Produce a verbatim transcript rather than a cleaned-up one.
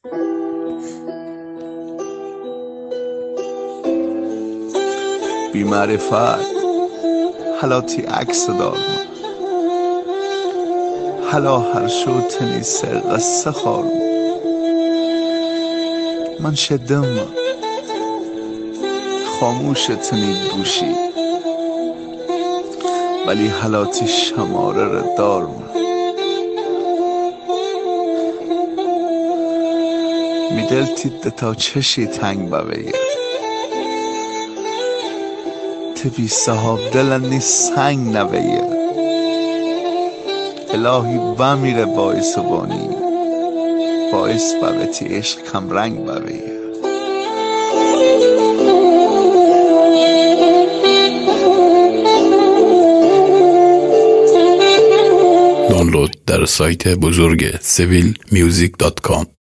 بی معرفت حالاتی عکس دارم حالا هر شو تنی سر قصه خارم من شدم خاموش تنی گوشی ولی حالاتی شماره را دارم میدل تیده تا چشی تنگ بویه تبی صحاب دلنی سنگ نویه الهی بمیره باعث بانی باعث بویتی عشق کم رنگ بویه. دانلود در سایت بزرگ سویل میوزیک دات کام.